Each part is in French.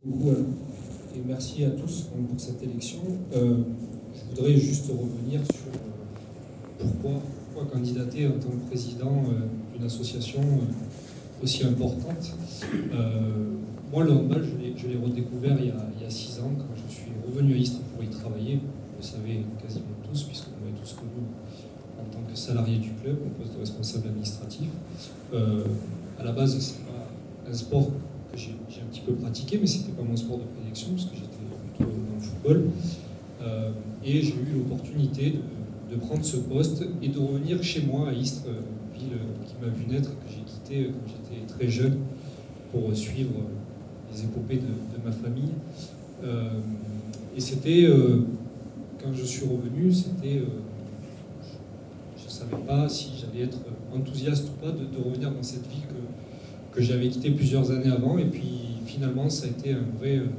Beaucoup, et merci à tous pour cette élection. Je voudrais juste revenir sur pourquoi candidater en tant que président d'une association aussi importante. Moi, le handball, je l'ai redécouvert il y a 6 ans, quand je suis revenu à Istres pour y travailler. Vous le savez quasiment tous, puisqu'on m'avait tous connu en tant que salarié du club, au poste de responsable administratif. À la base, c'est pas un sport que j'ai un petit peu pratiqué, mais c'était pas mon sport de prédilection, parce que j'étais plutôt dans le football. Et j'ai eu l'opportunité de prendre ce poste et de revenir chez moi à Istres, ville qui m'a vu naître, que j'ai quitté quand j'étais très jeune pour suivre les épopées de ma famille. Et c'était, quand je suis revenu, c'était, je ne savais pas si j'allais être enthousiaste ou pas de revenir dans cette ville que j'avais quittée plusieurs années avant. Et puis finalement, ça a été un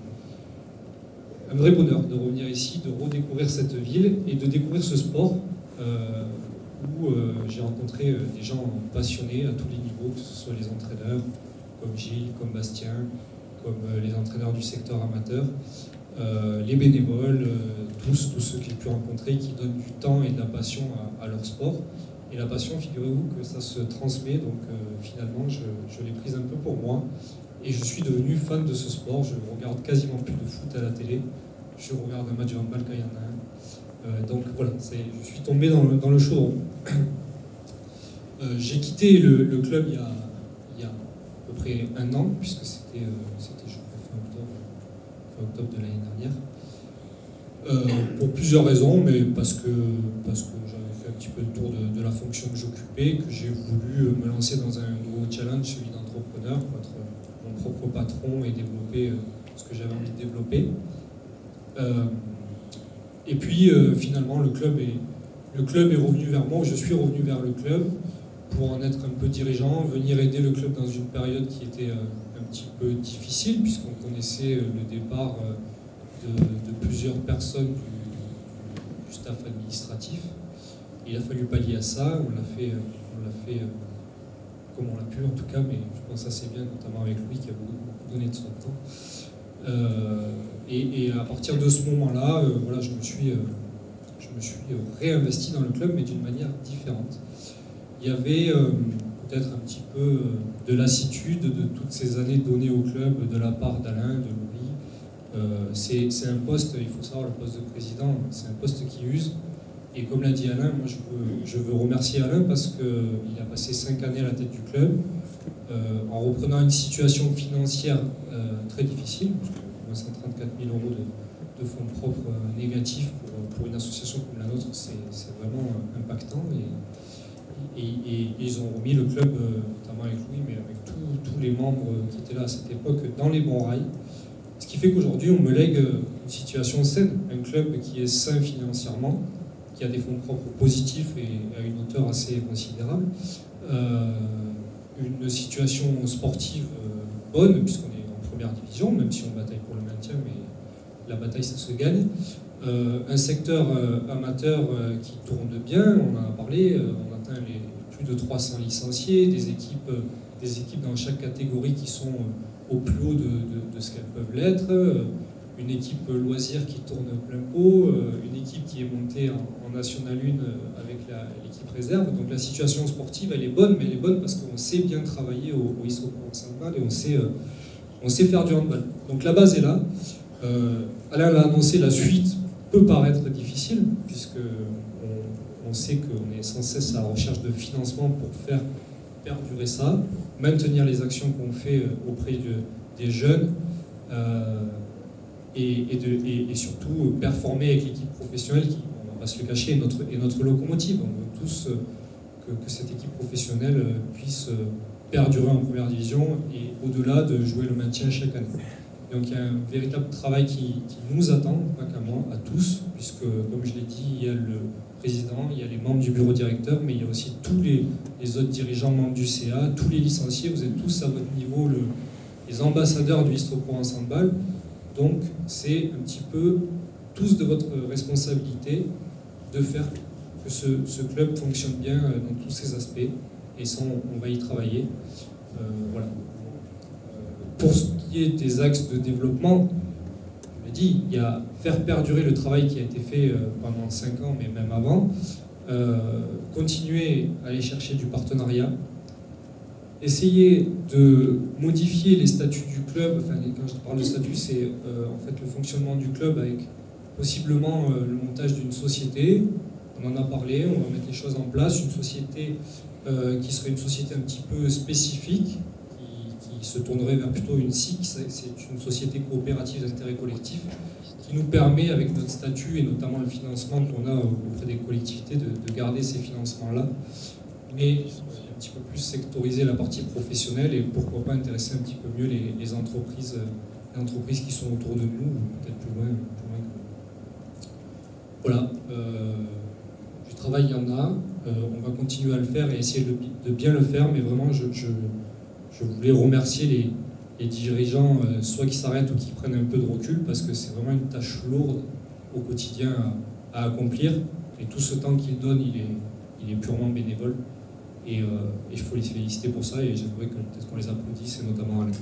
vrai bonheur de revenir ici, de redécouvrir cette ville et de découvrir ce sport où j'ai rencontré des gens passionnés à tous les niveaux, que ce soit les entraîneurs comme Gilles, comme Bastien, comme les entraîneurs du secteur amateur, les bénévoles, tous ceux que j'ai pu rencontrer qui donnent du temps et de la passion à leur sport. Et la passion, figurez-vous que ça se transmet, donc finalement je l'ai prise un peu pour moi. Et je suis devenu fan de ce sport. Je regarde quasiment plus de foot à la télé. Je regarde un match de handball quand il y en a un. Donc voilà, je suis tombé dans le chaudron. J'ai quitté le club il y a à peu près 1 an, puisque c'était je crois, fin octobre de l'année dernière. Pour plusieurs raisons, mais parce que j'avais fait un petit peu le tour de la fonction que j'occupais, que j'ai voulu me lancer dans un nouveau challenge, celui d'entrepreneur, pour être mon propre patron et développer ce que j'avais envie de développer. Et puis finalement le club est revenu vers moi, je suis revenu vers le club pour en être un peu dirigeant, venir aider le club dans une période qui était un petit peu difficile, puisqu'on connaissait le départ de plusieurs personnes du staff administratif. Il a fallu pallier à ça, on l'a fait comme on l'a pu en tout cas, mais je pense assez bien, notamment avec Louis qui a beaucoup donné de son temps. Et à partir de ce moment-là, voilà, je me suis réinvesti dans le club, mais d'une manière différente. Il y avait peut-être un petit peu de lassitude de toutes ces années données au club de la part d'Alain, de Louis. C'est un poste, il faut savoir, le poste de président, c'est un poste qui use. Et comme l'a dit Alain, moi je veux remercier Alain parce qu'il a passé 5 années à la tête du club, en reprenant une situation financière très difficile, parce que 134 000 € de fonds propres négatifs pour une association comme la nôtre, c'est vraiment impactant. Et ils ont remis le club, notamment avec Louis, mais avec tous les membres qui étaient là à cette époque, dans les bons rails. Ce qui fait qu'aujourd'hui, on me lègue une situation saine, un club qui est sain financièrement, qui a des fonds propres positifs et à une hauteur assez considérable, une situation sportive bonne, puisqu'on est en première division, même si on bataille pour le maintien, mais la bataille, ça se gagne. Un secteur amateur qui tourne bien, on en a parlé, on atteint plus de 300 licenciés, des équipes dans chaque catégorie qui sont au plus haut de ce qu'elles peuvent l'être, une équipe loisir qui tourne plein pot, une équipe qui est montée en National 1 avec l'équipe réserve. Donc la situation sportive, elle est bonne, mais elle est bonne parce qu'on sait bien travailler au Istres Provence Handball et on sait faire du handball. Donc la base est là. Alain l'a annoncé, la suite peut paraître difficile, puisqu'on sait qu'on est sans cesse à la recherche de financement pour faire perdurer ça, maintenir les actions qu'on fait auprès des jeunes, et surtout performer avec l'équipe professionnelle qui, on ne va pas se le cacher, est notre locomotive. On veut tous que cette équipe professionnelle puisse perdurer en première division et au-delà de jouer le maintien chaque année. Donc il y a un véritable travail qui nous attend, pas qu'à moi, à tous, puisque comme je l'ai dit, il y a le président, il y a les membres du bureau directeur, mais il y a aussi tous les autres dirigeants membres du CA, tous les licenciés, vous êtes tous à votre niveau les ambassadeurs du Istres Provence Handball. Donc c'est un petit peu tous de votre responsabilité de faire que ce club fonctionne bien dans tous ses aspects, et ça on va y travailler. Voilà. Pour ce qui qui est des axes de développement, je l'ai dit, il y a faire perdurer le travail qui a été fait pendant 5 ans, mais même avant, continuer à aller chercher du partenariat, essayer de modifier les statuts du club. Enfin, quand je parle de statut, c'est en fait le fonctionnement du club avec possiblement le montage d'une société. On en a parlé, on va mettre les choses en place, une société qui serait une société un petit peu spécifique, qui se tournerait vers plutôt une SIC, c'est une société coopérative d'intérêt collectif, qui nous permet, avec notre statut et notamment le financement qu'on a auprès des collectivités, de garder ces financements-là, mais un petit peu plus sectoriser la partie professionnelle et pourquoi pas intéresser un petit peu mieux les entreprises qui sont autour de nous, peut-être plus loin que nous. Voilà. Du travail, il y en a. On va continuer à le faire et essayer de bien le faire, mais vraiment, je voulais remercier les dirigeants, soit qui s'arrêtent ou qui prennent un peu de recul, parce que c'est vraiment une tâche lourde au quotidien à accomplir. Et tout ce temps qu'ils donnent, il est purement bénévole. Et il faut les féliciter pour ça, et j'aimerais que peut-être qu'on les applaudisse, et notamment Alain.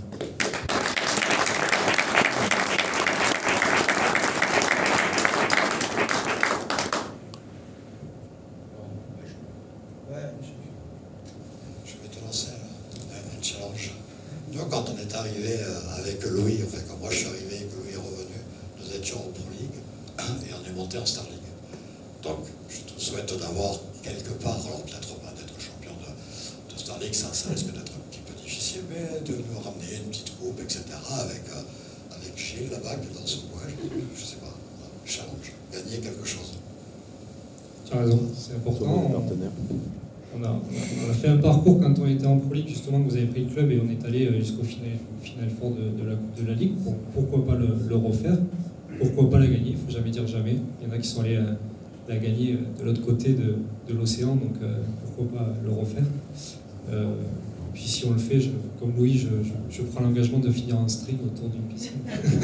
Je vais te lancer un challenge. Nous, quand on est arrivé avec Louis, enfin quand moi je suis arrivé et que Louis est revenu, nous étions en Pro League et on est monté en Star League. Donc je te souhaite d'avoir quelque part, alors peut-être pas d'être champion de Star League, ça risque d'être un petit peu difficile, mais de nous ramener une petite coupe, etc. avec Gilles là-bas qui est dans son coin, je sais pas, challenge, gagner quelque chose. Tu as raison, c'est important. On a fait un parcours quand on était en Pro League, justement, que vous avez pris le club et on est allé jusqu'au final fort de la Ligue. Pourquoi pas le refaire? Pourquoi pas la gagner? Il ne faut jamais dire jamais. Il y en a qui sont allés la gagner de l'autre côté de l'océan, donc pourquoi pas le refaire? Puis si on le fait, comme Louis, je prends l'engagement de finir en string autour d'une piscine.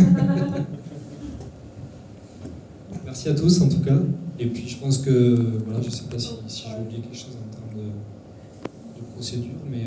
Merci à tous en tout cas. Et puis je pense que, voilà, je ne sais pas si j'ai oublié quelque chose en termes de procédure, mais